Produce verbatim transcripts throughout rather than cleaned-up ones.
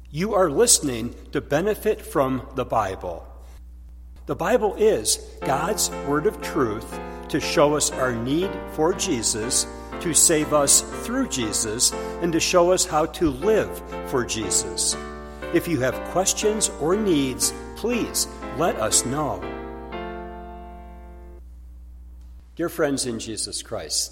You are listening to Benefit from the Bible. The Bible is God's word of truth to show us our need for Jesus, to save us through Jesus, and to show us how to live for Jesus. If you have questions or needs, please let us know. Dear friends in Jesus Christ,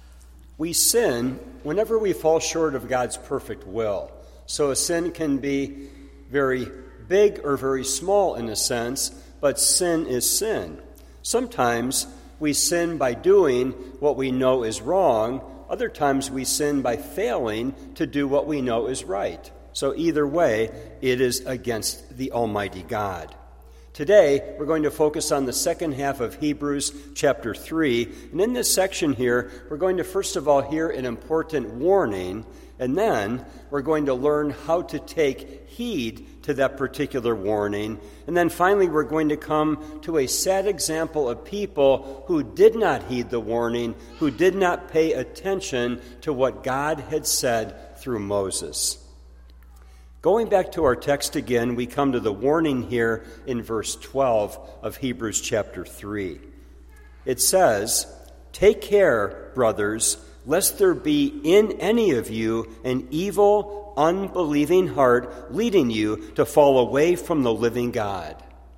we sin whenever we fall short of God's perfect will. So a sin can be very big or very small in a sense, but sin is sin. Sometimes we sin by doing what we know is wrong. Other times we sin by failing to do what we know is right. So either way, it is against the Almighty God. Today, we're going to focus on the second half of Hebrews chapter three. And in this section here, we're going to first of all hear an important warning, and then we're going to learn how to take heed to that particular warning. And then finally, we're going to come to a sad example of people who did not heed the warning, who did not pay attention to what God had said through Moses. Going back to our text again, we come to the warning here in verse twelve of Hebrews chapter three. It says, "Take care, brothers, lest there be in any of you an evil, unbelieving heart leading you to fall away from the living God."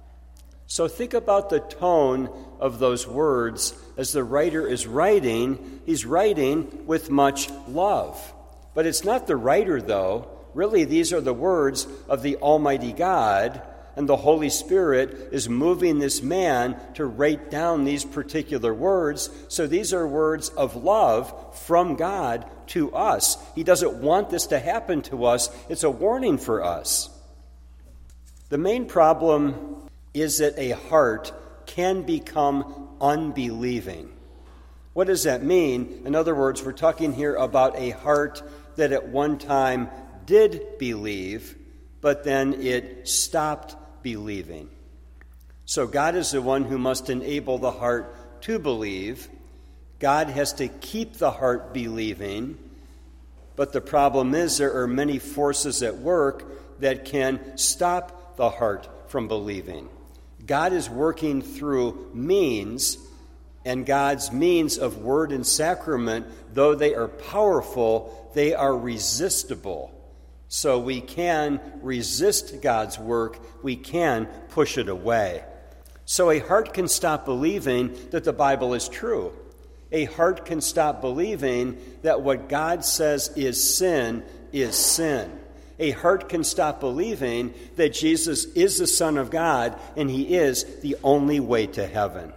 So think about the tone of those words as the writer is writing. He's writing with much love. But it's not the writer, though. Really, these are the words of the Almighty God, and the Holy Spirit is moving this man to write down these particular words. So these are words of love from God to us. He doesn't want this to happen to us. It's a warning for us. The main problem is that a heart can become unbelieving. What does that mean? In other words, we're talking here about a heart that at one time did believe, but then it stopped believing. So God is the one who must enable the heart to believe. God has to keep the heart believing. But the problem is there are many forces at work that can stop the heart from believing. God is working through means, and God's means of word and sacrament, though they are powerful, they are resistible. So we can resist God's work. We can push it away. So a heart can stop believing that the Bible is true. A heart can stop believing that what God says is sin is sin. A heart can stop believing that Jesus is the Son of God and he is the only way to heaven.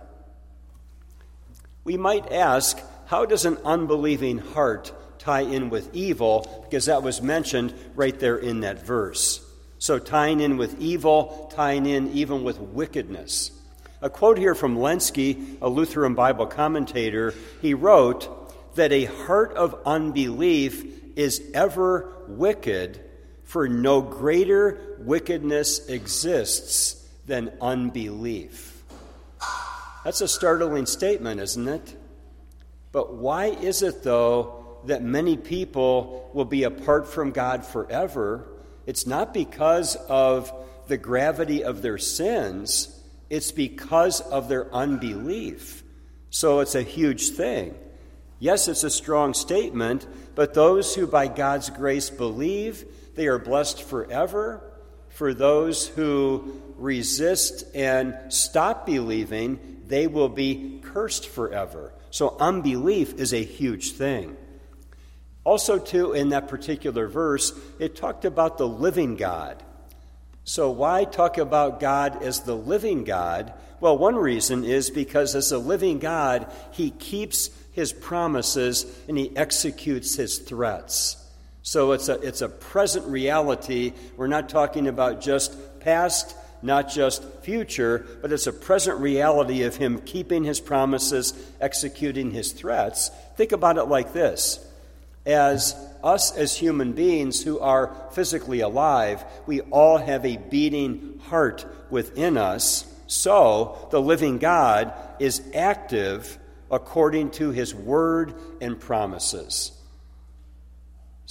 We might ask, how does an unbelieving heart tie in with evil? Because that was mentioned right there in that verse. So tying in with evil, tying in even with wickedness. A quote here from Lenski, a Lutheran Bible commentator. He wrote that a heart of unbelief is ever wicked, for no greater wickedness exists than unbelief. That's a startling statement, isn't it? But why is it, though, that many people will be apart from God forever? It's not because of the gravity of their sins. It's because of their unbelief. So it's a huge thing. Yes, it's a strong statement, but those who by God's grace believe, they are blessed forever. For those who resist and stop believing, they will be cursed forever. So unbelief is a huge thing. Also, too, in that particular verse, it talked about the living God. So why talk about God as the living God? Well, one reason is because as a living God, he keeps his promises and he executes his threats. So it's a, it's a present reality. We're not talking about just past, not just future, but it's a present reality of him keeping his promises, executing his threats. Think about it like this. As us as human beings who are physically alive, we all have a beating heart within us. So the living God is active according to his word and promises.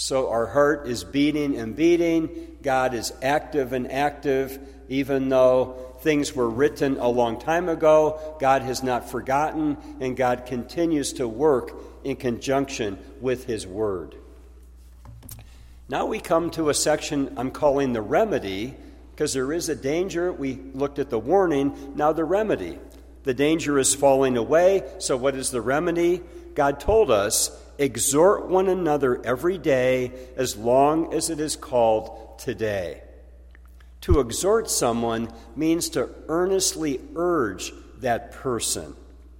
So our heart is beating and beating. God is active and active. Even though things were written a long time ago, God has not forgotten, and God continues to work in conjunction with his word. Now we come to a section I'm calling the remedy, because there is a danger. We looked at the warning, now the remedy. The danger is falling away, so what is the remedy? God told us, exhort one another every day as long as it is called today. To exhort someone means to earnestly urge that person.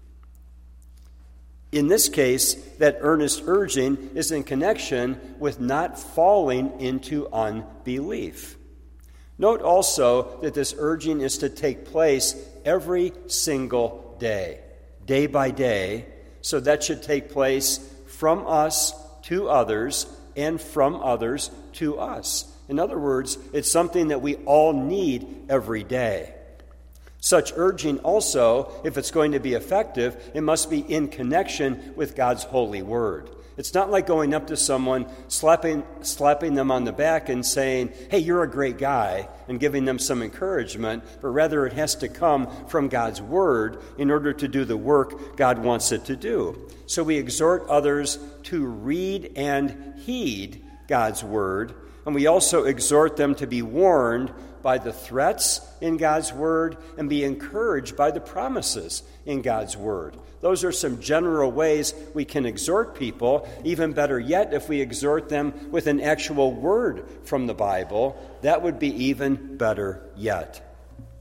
In this case, that earnest urging is in connection with not falling into unbelief. Note also that this urging is to take place every single day, day by day, so that should take place from us to others and from others to us. In other words, it's something that we all need every day. Such urging also, if it's going to be effective, it must be in connection with God's holy word. It's not like going up to someone, slapping, slapping them on the back and saying, hey, you're a great guy, and giving them some encouragement, but rather it has to come from God's word in order to do the work God wants it to do. So we exhort others to read and heed God's word, and we also exhort them to be warned by the threats in God's word and be encouraged by the promises in God's word. Those are some general ways we can exhort people. Even better yet, if we exhort them with an actual word from the Bible, that would be even better yet.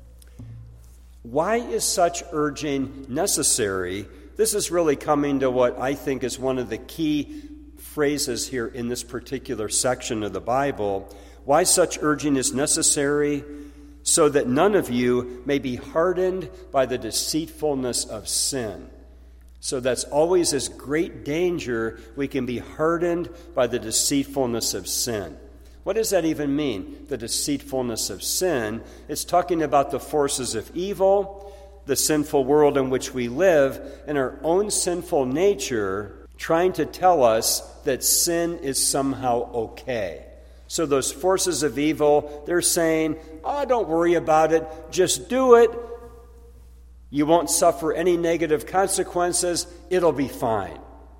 Why is such urging necessary? This is really coming to what I think is one of the key phrases here in this particular section of the Bible. Why such urging is necessary? So that none of you may be hardened by the deceitfulness of sin. So that's always this great danger. We can be hardened by the deceitfulness of sin. What does that even mean, the deceitfulness of sin? It's talking about the forces of evil, the sinful world in which we live, and our own sinful nature trying to tell us that sin is somehow okay. So those forces of evil, they're saying, oh, don't worry about it, just do it. You won't suffer any negative consequences. It'll be fine.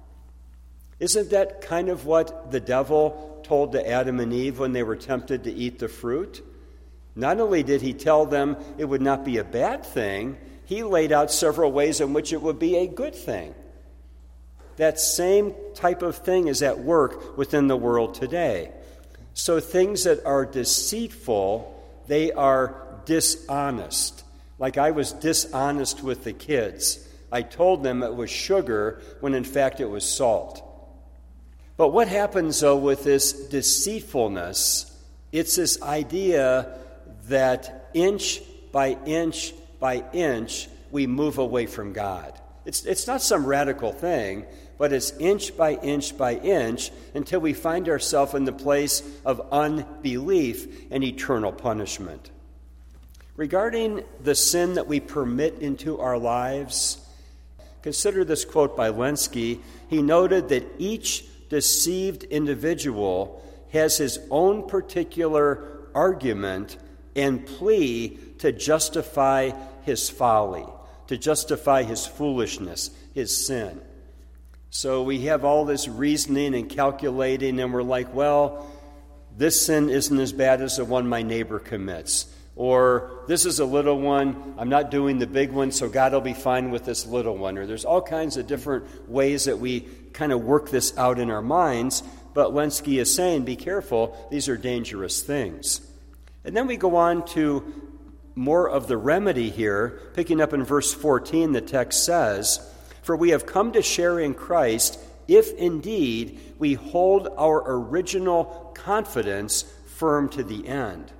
Isn't that kind of what the devil told to Adam and Eve when they were tempted to eat the fruit? Not only did he tell them it would not be a bad thing, he laid out several ways in which it would be a good thing. That same type of thing is at work within the world today. So things that are deceitful, they are dishonest. Like I was dishonest with the kids. I told them it was sugar when in fact it was salt. But what happens, though, with this deceitfulness? It's this idea that inch by inch by inch we move away from God. It's, it's not some radical thing, but it's inch by inch by inch until we find ourselves in the place of unbelief and eternal punishment. Regarding the sin that we permit into our lives, consider this quote by Lenski. He noted that each deceived individual has his own particular argument and plea to justify his folly, to justify his foolishness, his sin. So we have all this reasoning and calculating, and we're like, well, this sin isn't as bad as the one my neighbor commits. Or this is a little one, I'm not doing the big one, so God will be fine with this little one. Or there's all kinds of different ways that we kind of work this out in our minds. But Lenski is saying, be careful, these are dangerous things. And then we go on to more of the remedy here. Picking up in verse fourteen, the text says, for we have come to share in Christ, if indeed we hold our original confidence firm to the end.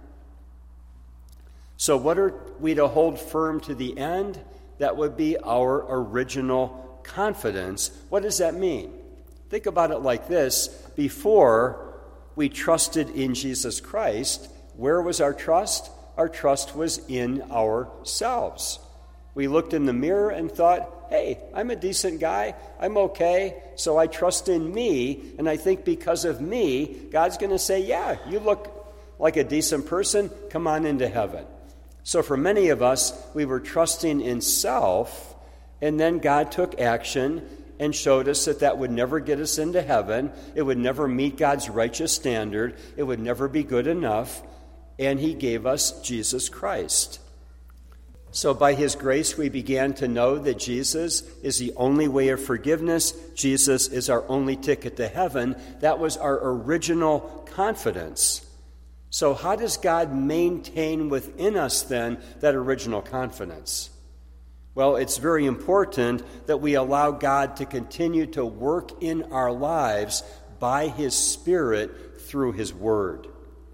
So what are we to hold firm to the end? That would be our original confidence. What does that mean? Think about it like this. Before we trusted in Jesus Christ, where was our trust? Our trust was in ourselves. We looked in the mirror and thought, hey, I'm a decent guy. I'm okay. So I trust in me. And I think because of me, God's going to say, yeah, you look like a decent person. Come on into heaven. So for many of us, we were trusting in self. And then God took action and showed us that that would never get us into heaven. It would never meet God's righteous standard. It would never be good enough. And he gave us Jesus Christ. So by his grace, we began to know that Jesus is the only way of forgiveness. Jesus is our only ticket to heaven. That was our original confidence. So how does God maintain within us then that original confidence? Well, it's very important that we allow God to continue to work in our lives by his Spirit through his word.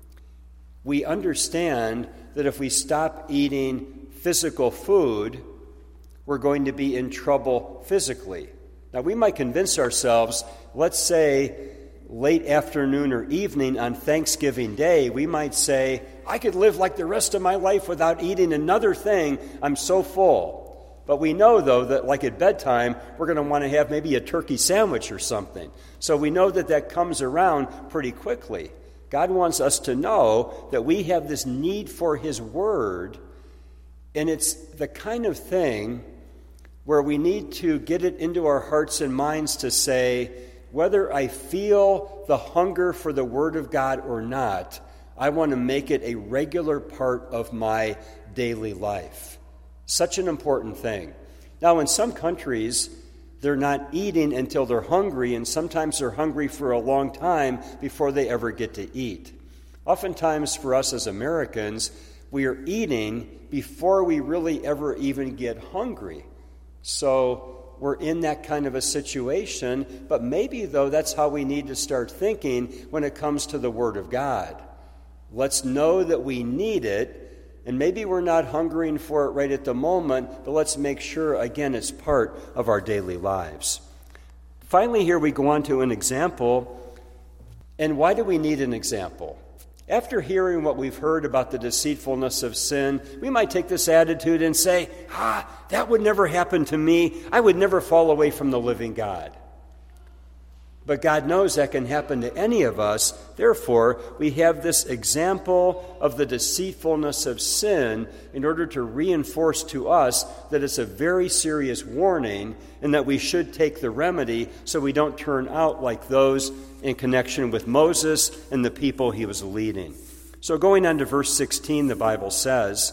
We understand that if we stop eating physical food, we're going to be in trouble physically. Now, we might convince ourselves, let's say late afternoon or evening on Thanksgiving Day, we might say, I could live like the rest of my life without eating another thing. I'm so full. But we know, though, that like at bedtime, we're going to want to have maybe a turkey sandwich or something. So we know that that comes around pretty quickly. God wants us to know that we have this need for his word, and it's the kind of thing where we need to get it into our hearts and minds to say, whether I feel the hunger for the word of God or not, I want to make it a regular part of my daily life. Such an important thing. Now, in some countries, they're not eating until they're hungry, and sometimes they're hungry for a long time before they ever get to eat. Oftentimes, for us as Americans, we are eating before we really ever even get hungry. So we're in that kind of a situation, but maybe, though, that's how we need to start thinking when it comes to the Word of God. Let's know that we need it, and maybe we're not hungering for it right at the moment, but let's make sure, again, it's part of our daily lives. Finally, here we go on to an example. And why do we need an example? After hearing what we've heard about the deceitfulness of sin, we might take this attitude and say, ah, that would never happen to me. I would never fall away from the living God. But God knows that can happen to any of us. Therefore, we have this example of the deceitfulness of sin in order to reinforce to us that it's a very serious warning and that we should take the remedy so we don't turn out like those in connection with Moses and the people he was leading. So going on to verse sixteen, the Bible says,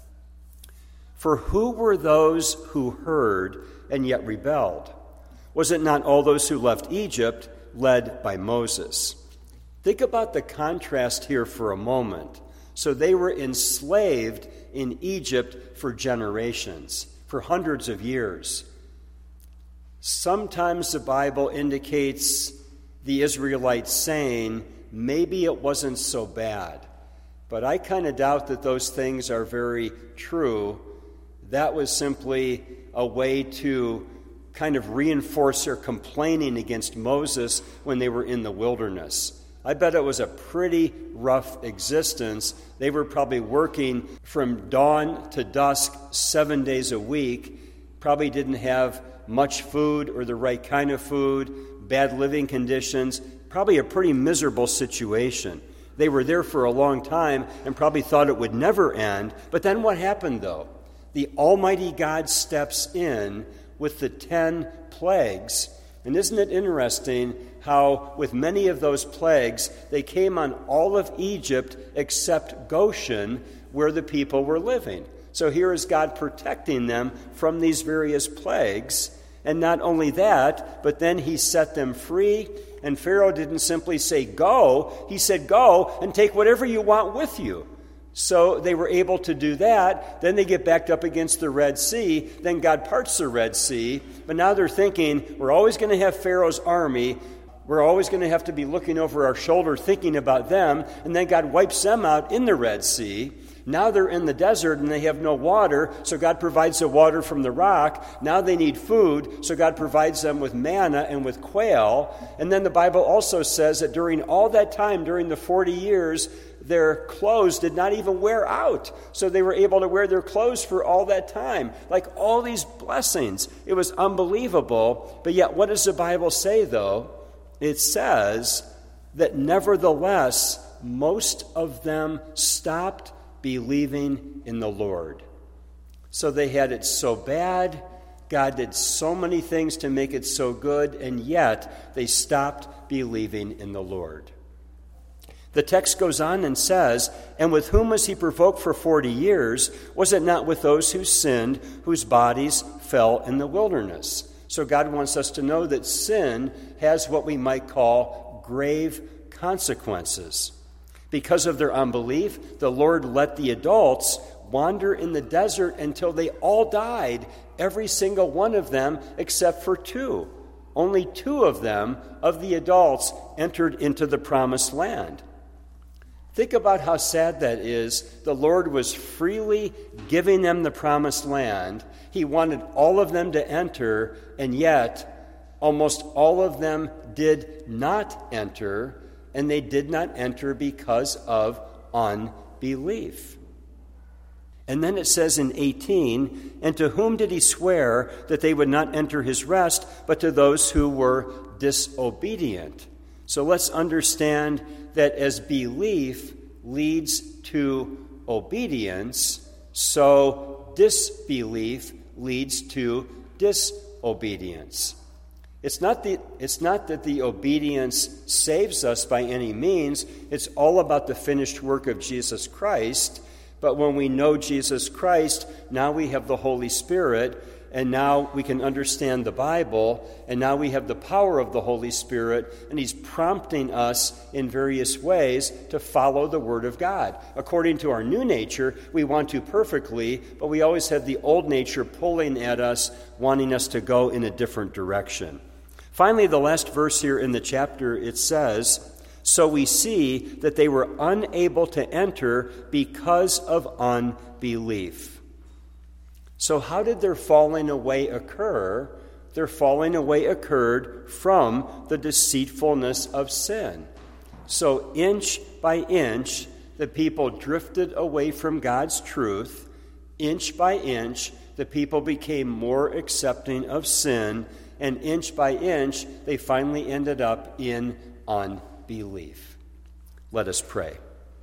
"For who were those who heard and yet rebelled? Was it not all those who left Egypt, led by Moses?" Think about the contrast here for a moment. So they were enslaved in Egypt for generations, for hundreds of years. Sometimes the Bible indicates the Israelites saying, maybe it wasn't so bad. But I kind of doubt that those things are very true. That was simply a way to kind of reinforce their complaining against Moses when they were in the wilderness. I bet it was a pretty rough existence. They were probably working from dawn to dusk, seven days a week, probably didn't have much food or the right kind of food, bad living conditions, probably a pretty miserable situation. They were there for a long time and probably thought it would never end. But then what happened, though? The Almighty God steps in with the ten plagues. And isn't it interesting how with many of those plagues, they came on all of Egypt except Goshen, where the people were living. So here is God protecting them from these various plagues. And not only that, but then he set them free. And Pharaoh didn't simply say, go. He said, go and take whatever you want with you. So they were able to do that. Then they get backed up against the Red Sea. Then God parts the Red Sea. But now they're thinking, we're always going to have Pharaoh's army. We're always going to have to be looking over our shoulder thinking about them. And then God wipes them out in the Red Sea. Now they're in the desert and they have no water, so God provides the water from the rock. Now they need food, so God provides them with manna and with quail. And then the Bible also says that during all that time, during the forty years, their clothes did not even wear out. So they were able to wear their clothes for all that time. Like all these blessings. It was unbelievable. But yet, what does the Bible say, though? It says that nevertheless, most of them stopped believing in the Lord. So they had it so bad. God did so many things to make it so good, and yet they stopped believing in the Lord. The text goes on and says, "And with whom was he provoked for forty years? Was it not with those who sinned, whose bodies fell in the wilderness?" So God wants us to know that sin has what we might call grave consequences. Because of their unbelief, the Lord let the adults wander in the desert until they all died, every single one of them except for two. Only two of them, of the adults, entered into the promised land. Think about how sad that is. The Lord was freely giving them the promised land. He wanted all of them to enter, and yet almost all of them did not enter, and they did not enter because of unbelief. And then it says in eighteen, "And to whom did he swear that they would not enter his rest, but to those who were disobedient?" So let's understand that as belief leads to obedience, so disbelief leads to disobedience. It's not, the, it's not that the obedience saves us by any means. It's all about the finished work of Jesus Christ. But when we know Jesus Christ, now we have the Holy Spirit, and now we can understand the Bible, and now we have the power of the Holy Spirit, and He's prompting us in various ways to follow the Word of God. According to our new nature, we want to perfectly, but we always have the old nature pulling at us, wanting us to go in a different direction. Finally, the last verse here in the chapter, it says, "So we see that they were unable to enter because of unbelief." So how did their falling away occur? Their falling away occurred from the deceitfulness of sin. So inch by inch, the people drifted away from God's truth. Inch by inch, the people became more accepting of sin. And inch by inch, they finally ended up in unbelief. Let us pray.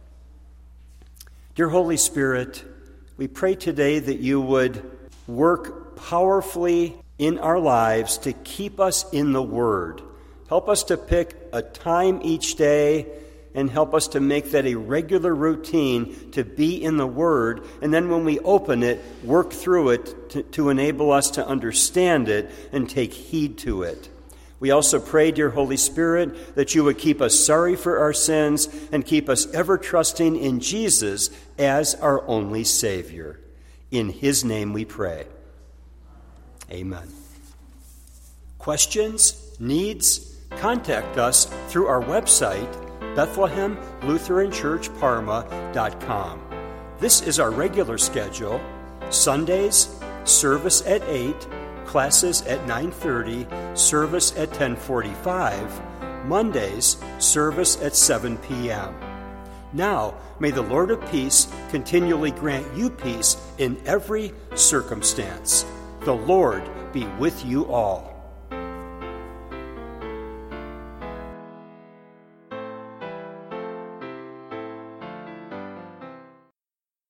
Dear Holy Spirit, we pray today that you would work powerfully in our lives to keep us in the Word. Help us to pick a time each day and help us to make that a regular routine to be in the Word. And then when we open it, work through it to, to enable us to understand it and take heed to it. We also pray, dear Holy Spirit, that you would keep us sorry for our sins and keep us ever trusting in Jesus as our only Savior. In His name we pray. Amen. Questions, needs, contact us through our website, Bethlehem Lutheran Church Parma dot com. This is our regular schedule. Sundays, service at eight, classes at nine thirty, service at ten forty-five. Mondays, service at seven p.m. Now, may the Lord of peace continually grant you peace in every circumstance. The Lord be with you all.